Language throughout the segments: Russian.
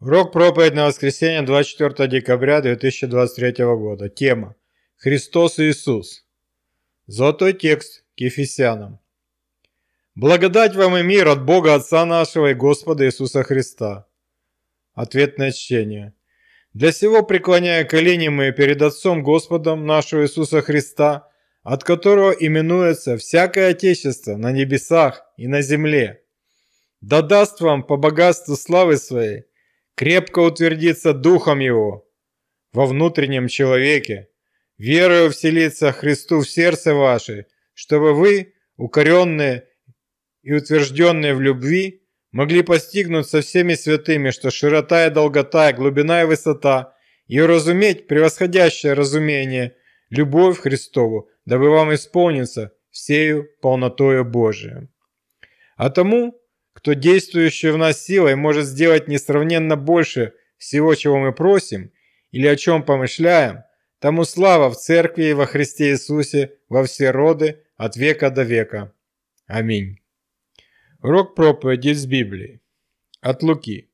Урок проповедь на воскресенье 24 декабря 2023 года. Тема «Христос Иисус». Золотой текст к Ефесянам. Благодать вам и мир от Бога Отца нашего и Господа Иисуса Христа. Ответное чтение. Для сего преклоняя колени мы перед Отцом Господом нашего Иисуса Христа, от которого именуется всякое Отечество на небесах и на земле. Да даст вам по богатству славы Своей крепко утвердиться Духом Его во внутреннем человеке, верою вселиться Христу в сердце ваше, чтобы вы, укоренные и утвержденные в любви, могли постигнуть со всеми святыми, что широта и долгота, и глубина и высота, и уразуметь превосходящее разумение, любовь Христову, дабы вам исполниться всею полнотою Божией. А тому, кто действующий в нас силой может сделать несравненно больше всего, чего мы просим или о чем помышляем, тому слава в Церкви и во Христе Иисусе во все роды от века до века. Аминь. Урок проповеди из Библии. От Луки.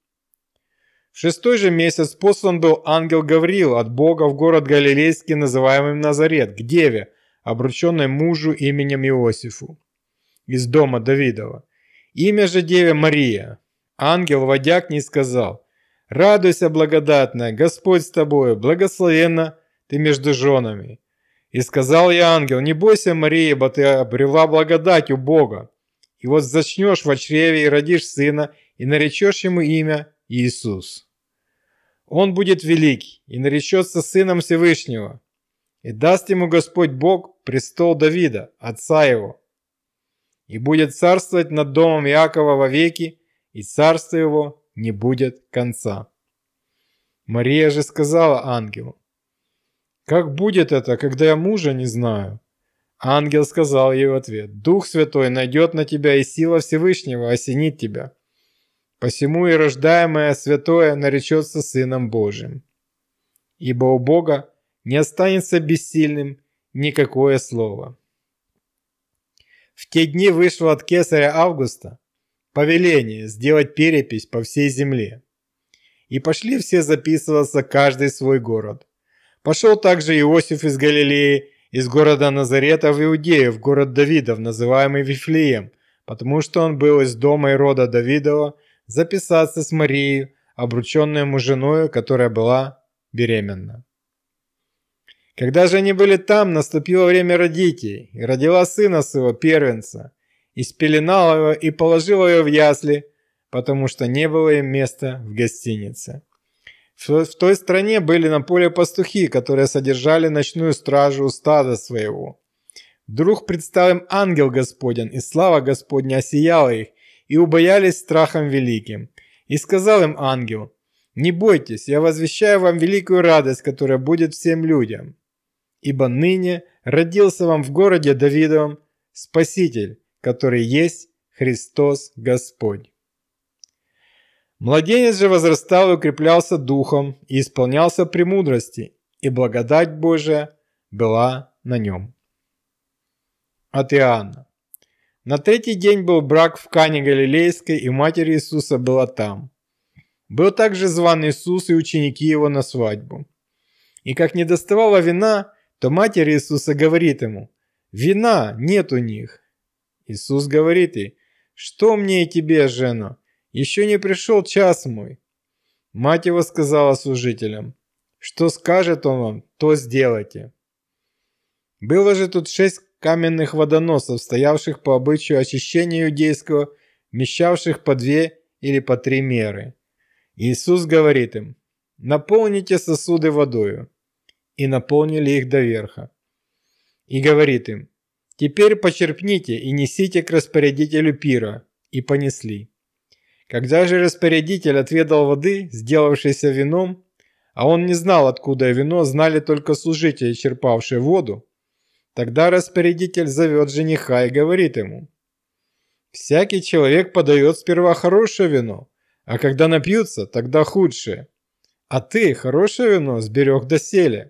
В 6-й же месяц послан был ангел Гавриил от Бога в город Галилейский, называемый Назарет, к деве, обрученной мужу именем Иосифу, из дома Давидова. Имя же деве Мария. Ангел, войдя к ней, сказал: «Радуйся, благодатная, Господь с тобою, благословенна ты между женами». И сказал ей ангел: «Не бойся, Мария, ибо ты обрела благодать у Бога. И вот зачнешь в чреве и родишь сына, и наречешь ему имя Иисус. Он будет великий, и наречется сыном Всевышнего, и даст ему Господь Бог престол Давида, отца его. И будет царствовать над домом Иакова вовеки, и царство его не будет конца». Мария же сказала ангелу: «Как будет это, когда я мужа не знаю?» Ангел сказал ей в ответ: «Дух Святой найдет на тебя, и сила Всевышнего осенит тебя. Посему и рождаемое святое наречется Сыном Божиим. Ибо у Бога не останется бессильным никакое слово». В те дни вышло от кесаря Августа повеление сделать перепись по всей земле. И пошли все записываться, каждый в свой город. Пошел также Иосиф из Галилеи, из города Назарета в Иудею, в город Давидов, называемый Вифлеем, потому что он был из дома и рода Давидова, записаться с Марией, обрученной ему женою, которая была беременна. Когда же они были там, наступило время родить, и родила сына своего первенца, и спеленала его, и положила его в ясли, потому что не было им места в гостинице. В той стране были на поле пастухи, которые содержали ночную стражу у стада своего. Вдруг предстал им ангел Господень, и слава Господня осияла их, и убоялись страхом великим. И сказал им ангел: «Не бойтесь, я возвещаю вам великую радость, которая будет всем людям. Ибо ныне родился вам в городе Давидовом Спаситель, который есть Христос Господь. Младенец же возрастал и укреплялся духом, и исполнялся премудрости, и благодать Божия была на нем». От Иоанна. На третий день был брак в Кане Галилейской, и матерь Иисуса была там. Был также зван Иисус и ученики его на свадьбу. И как не доставало вина, то матерь Иисуса говорит ему: «Вина нет у них». Иисус говорит ей: «Что мне и тебе, жена? Еще не пришел час мой». Мать его сказала служителям: «Что скажет он вам, то сделайте». Было же тут 6 каменных водоносов, стоявших по обычаю очищения иудейского, вмещавших по 2 или по 3 меры. Иисус говорит им: «Наполните сосуды водою». И наполнили их доверха. И говорит им: «Теперь почерпните и несите к распорядителю пира». И понесли. Когда же распорядитель отведал воды, сделавшейся вином, а он не знал, откуда вино, знали только служители, черпавшие воду, тогда распорядитель зовет жениха и говорит ему: «Всякий человек подает сперва хорошее вино, а когда напьются, тогда худшее. А ты хорошее вино сберег доселе».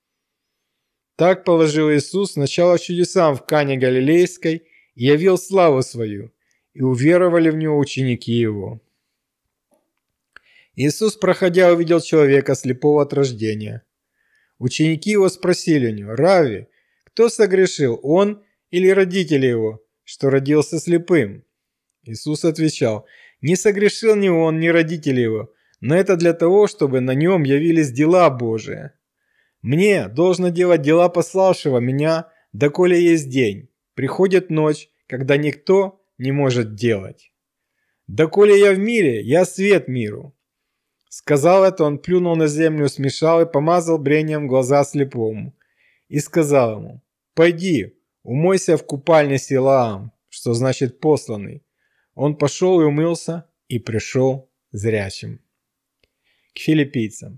Так положил Иисус начало чудесам в Кане Галилейской и явил славу свою, и уверовали в него ученики его. Иисус, проходя, увидел человека слепого от рождения. Ученики его спросили у него: «Равви, кто согрешил, он или родители его, что родился слепым?» Иисус отвечал: «Не согрешил ни он, ни родители его, но это для того, чтобы на нем явились дела Божии. Мне должно делать дела пославшего меня, доколе есть день. Приходит ночь, когда никто не может делать. Доколе я в мире, я свет миру». Сказал это, он плюнул на землю, смешал и помазал брением глаза слепому. И сказал ему: «Пойди, умойся в купальне Силаам», что значит «посланный». Он пошел и умылся, и пришел зрячим. К филиппийцам.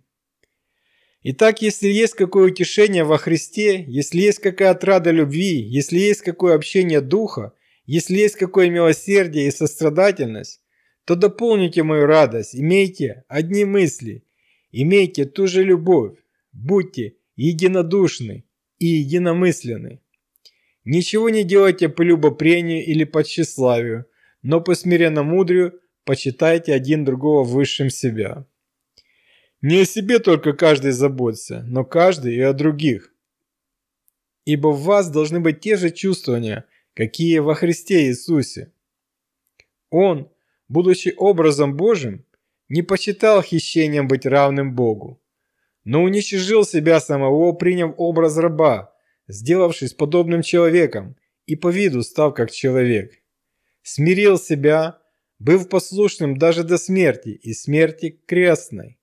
Итак, если есть какое утешение во Христе, если есть какая отрада любви, если есть какое общение духа, если есть какое милосердие и сострадательность, то дополните мою радость, имейте одни мысли, имейте ту же любовь, будьте единодушны и единомысленны. Ничего не делайте по любопрению или по тщеславию, но по смиренно-мудрию почитайте один другого высшим себя. Не о себе только каждый заботится, но каждый и о других. Ибо в вас должны быть те же чувствования, какие во Христе Иисусе. Он, будучи образом Божьим, не почитал хищением быть равным Богу, но уничижил себя самого, приняв образ раба, сделавшись подобным человеком и по виду став как человек. Смирил себя, быв послушным даже до смерти и смерти крестной.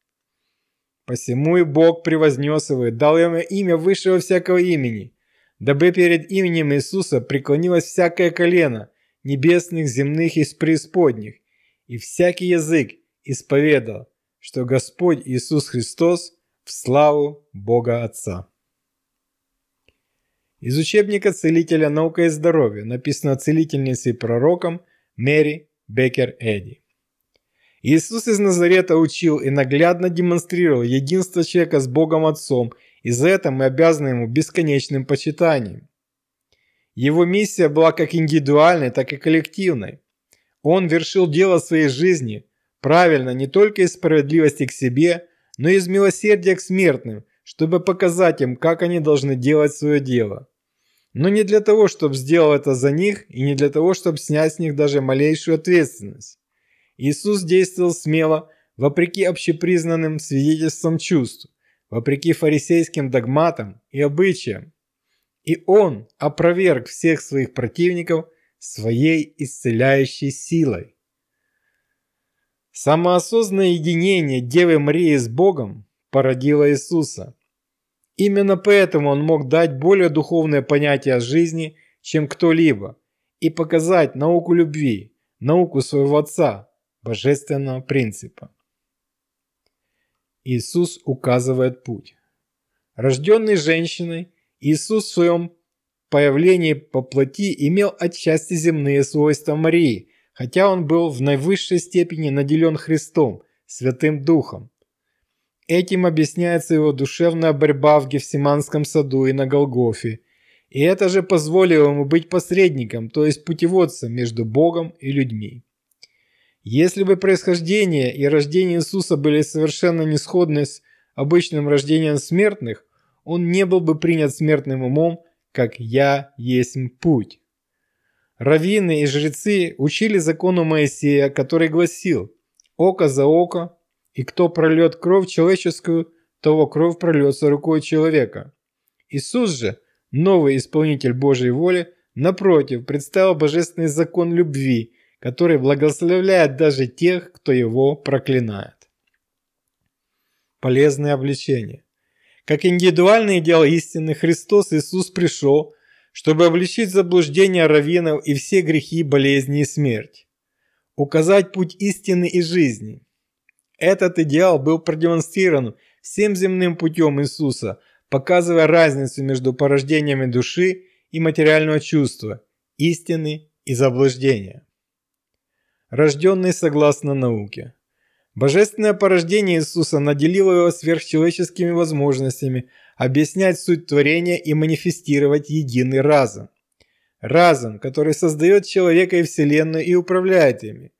Посему и Бог превознес его и дал ему имя высшего всякого имени, дабы перед именем Иисуса преклонилось всякое колено небесных, земных и преисподних, и всякий язык исповедал, что Господь Иисус Христос в славу Бога Отца. Из учебника целителя «Наука и здоровье», написано целительницей и пророком Мэри Беккер Эдди. Иисус из Назарета учил и наглядно демонстрировал единство человека с Богом Отцом, и за это мы обязаны ему бесконечным почитанием. Его миссия была как индивидуальной, так и коллективной. Он вершил дело своей жизни правильно не только из справедливости к себе, но и из милосердия к смертным, чтобы показать им, как они должны делать свое дело. Но не для того, чтобы сделал это за них, и не для того, чтобы снять с них даже малейшую ответственность. Иисус действовал смело, вопреки общепризнанным свидетельствам чувств, вопреки фарисейским догматам и обычаям. И Он опроверг всех своих противников своей исцеляющей силой. Самоосознанное единение Девы Марии с Богом породило Иисуса. Именно поэтому Он мог дать более духовное понятие о жизни, чем кто-либо, и показать науку любви, науку своего Отца, божественного принципа. Иисус указывает путь. Рожденный женщиной, Иисус в своем появлении по плоти имел отчасти земные свойства Марии, хотя он был в наивысшей степени наделен Христом, Святым Духом. Этим объясняется его душевная борьба в Гефсиманском саду и на Голгофе, и это же позволило ему быть посредником, то есть путеводцем между Богом и людьми. Если бы происхождение и рождение Иисуса были совершенно не сходны с обычным рождением смертных, он не был бы принят смертным умом, как «Я есть путь». Раввины и жрецы учили закону Моисея, который гласил: «Око за око, и кто прольет кровь человеческую, того кровь прольется рукой человека». Иисус же, новый исполнитель Божьей воли, напротив, представил божественный закон любви, который благословляет даже тех, кто его проклинает. Полезное обличение. Как индивидуальный идеал истины, Христос Иисус пришел, чтобы обличить заблуждения раввинов и все грехи, болезни и смерть. Указать путь истины и жизни. Этот идеал был продемонстрирован всем земным путем Иисуса, показывая разницу между порождениями души и материального чувства, истины и заблуждения. Рожденный согласно науке. Божественное порождение Иисуса наделило его сверхчеловеческими возможностями объяснять суть творения и манифестировать единый разум. Разум, который создает человека и Вселенную и управляет ими.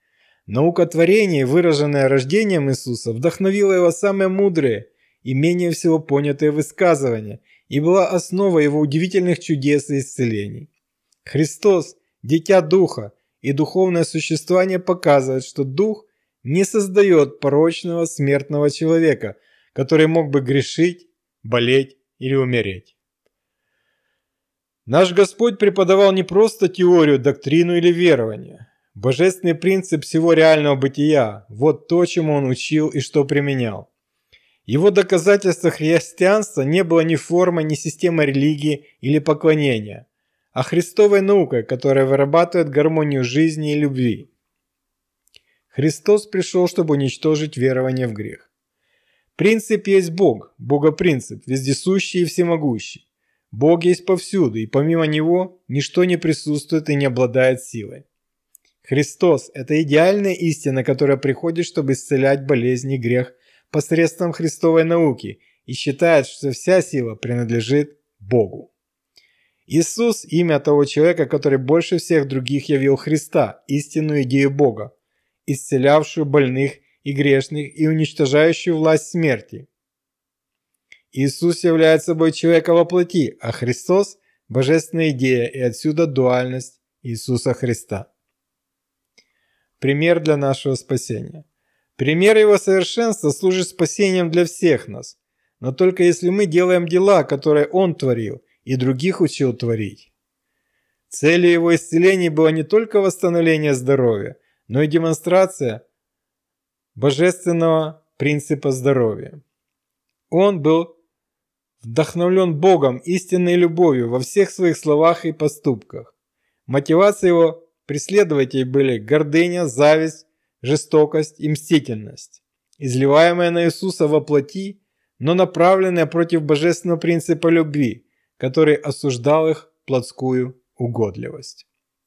Наука творения, выраженная рождением Иисуса, вдохновила его самые мудрые и менее всего понятые высказывания и была основой его удивительных чудес и исцелений. Христос, Дитя Духа и духовное существование показывают, что Дух не создает порочного смертного человека, который мог бы грешить, болеть или умереть. Наш Господь преподавал не просто теорию, доктрину или верование. Божественный принцип всего реального бытия – вот то, чему Он учил и что применял. Его доказательство христианства не было ни формой, ни системой религии или поклонения, а Христовой наукой, которая вырабатывает гармонию жизни и любви. Христос пришел, чтобы уничтожить верование в грех. Принцип есть Бог, Богопринцип, вездесущий и всемогущий. Бог есть повсюду, и помимо Него ничто не присутствует и не обладает силой. Христос – это идеальная истина, которая приходит, чтобы исцелять болезни и грех посредством Христовой науки и считает, что вся сила принадлежит Богу. Иисус – имя того человека, который больше всех других явил Христа, истинную идею Бога, исцелявшую больных и грешных и уничтожающую власть смерти. Иисус является собой человека во плоти, а Христос – божественная идея, и отсюда дуальность Иисуса Христа. Пример для нашего спасения. Пример Его совершенства служит спасением для всех нас, но только если мы делаем дела, которые Он творил и других учил творить. Целью Его исцелений было не только восстановление здоровья, но и демонстрация божественного принципа здоровья. Он был вдохновлен Богом истинной любовью во всех своих словах и поступках. Мотивацией Его преследователей были гордыня, зависть, жестокость и мстительность, изливаемая на Иисуса во плоти, но направленная против божественного принципа любви, который осуждал их плотскую угодливость.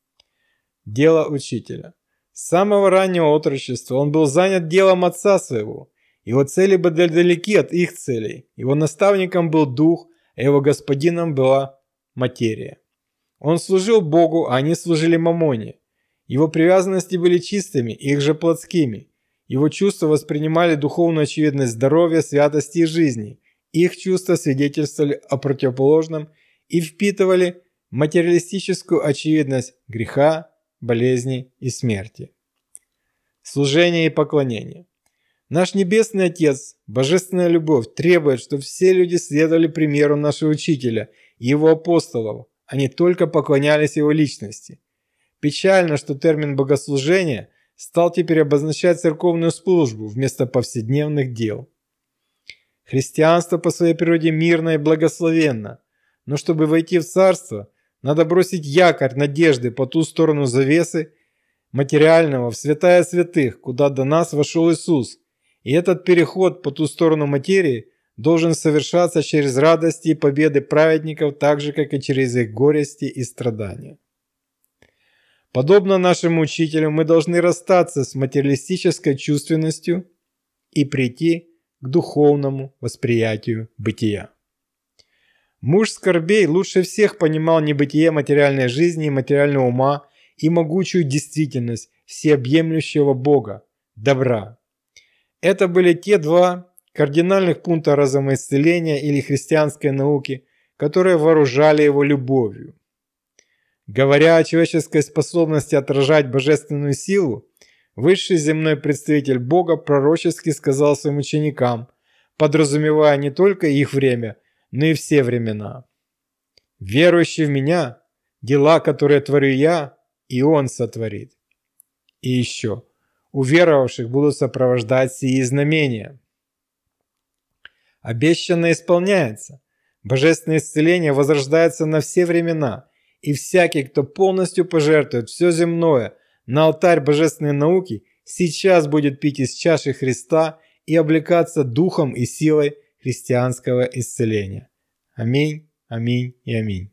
Дело учителя. С самого раннего отрочества он был занят делом отца своего. Его цели были далеки от их целей. Его наставником был дух, а его господином была материя. Он служил Богу, а они служили Мамоне. Его привязанности были чистыми, их же плотскими. Его чувства воспринимали духовную очевидность здоровья, святости и жизни. Их чувства свидетельствовали о противоположном и впитывали материалистическую очевидность греха, болезни и смерти. Служение и поклонение. Наш Небесный Отец, Божественная Любовь, требует, чтобы все люди следовали примеру нашего Учителя и Его апостолов, а не только поклонялись Его личности. Печально, что термин «богослужение» стал теперь обозначать церковную службу вместо повседневных дел. Христианство по своей природе мирно и благословенно, но чтобы войти в Царство, надо бросить якорь надежды по ту сторону завесы материального в святая святых, куда до нас вошел Иисус. И этот переход по ту сторону материи должен совершаться через радости и победы праведников, так же, как и через их горести и страдания. Подобно нашему учителю, мы должны расстаться с материалистической чувственностью и прийти к духовному восприятию бытия. Муж скорбей лучше всех понимал небытие материальной жизни и материального ума и могучую действительность всеобъемлющего Бога, добра. Это были те два кардинальных пункта разума исцеления или христианской науки, которые вооружали его любовью. Говоря о человеческой способности отражать божественную силу, высший земной представитель Бога пророчески сказал своим ученикам, подразумевая не только их время, но и все времена. «Верующий в Меня, дела, которые творю Я, и Он сотворит». И еще, уверовавших будут сопровождать сии знамения. Обещанное исполняется. Божественное исцеление возрождается на все времена, и всякий, кто полностью пожертвует все земное на алтарь божественной науки, сейчас будет пить из чаши Христа и облекаться духом и силой христианского исцеления. Аминь, аминь и аминь.